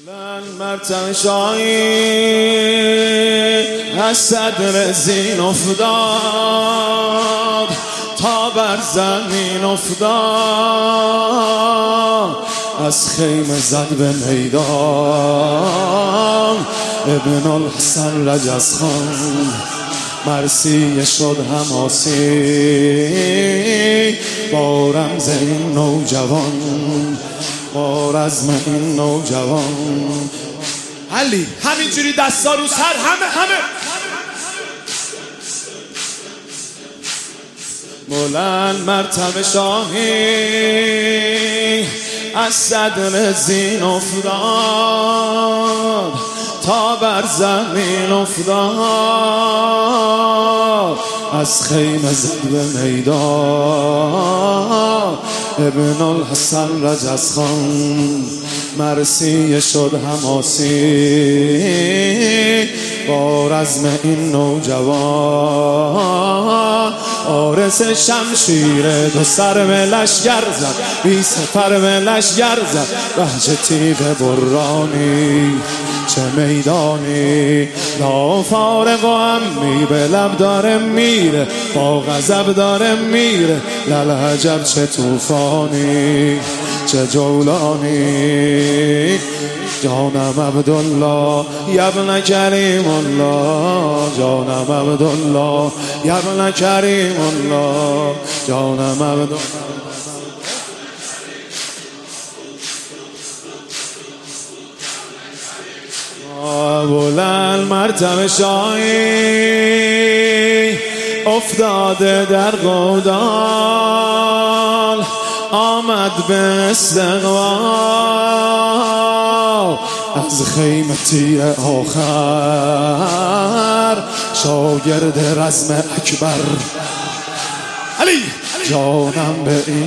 بلند مرتبه شاهی از صدر زین افتاد تا بر زمین افتاد، از خیمه زد به میدان ابن الحسن رجزخان. مرثیه شد حماسی با رمز این نوجوان، با رزم این نوجوان. علی همینجوری دستا رو سر، همه بلند مرتبه شاهی از صدر زین افتاد تا بر زمین افتاد، از خیمه زد به میدان ابن الحسن رجزخان. مرثیه شد حماسی با رزم این نوجوان. عارض شمشیر دو سر به لشگر زد، بی سپر به لشگر زد. بهجه تیغ برانی چه میدانی، لا فارق و همی به لب داره میره، با غضب داره میره. للعجب چه توفانی چه جولانی. جانم عبدالله یبن کریم الله، جانم عبدالله یبن کریم الله، جانم عبدالله. بلند مرتبه شاهی افتاده در گودال، آمد به استقبال. از خیمه تیر آخر شاگرد رزم اکبر. علی جانم به این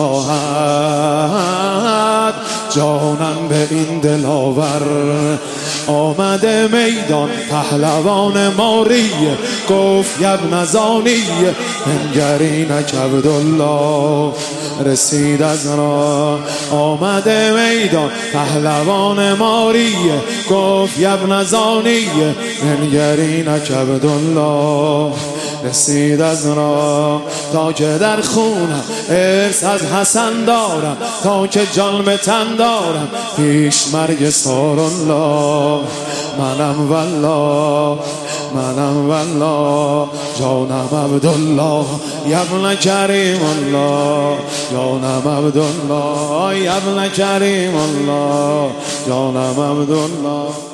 شجاعت، جانم به این دلاور. آمده میدان پهلوان ماریه، گفت یبن زانیه بنگرینک عبدالله. رسید از راه آمده میدان پهلوان ماریه، گفت یبن زانیه بنگرینک عبدالله. رسید از راه تا که در خونم ارث از حسن دارم، تا که جان به تن دارم پیش مرگ سارالله. منم والله منم والله، جانم عبدالله یبن کریم الله، جانم عبدالله یبن کریم الله، جانم عبدالله.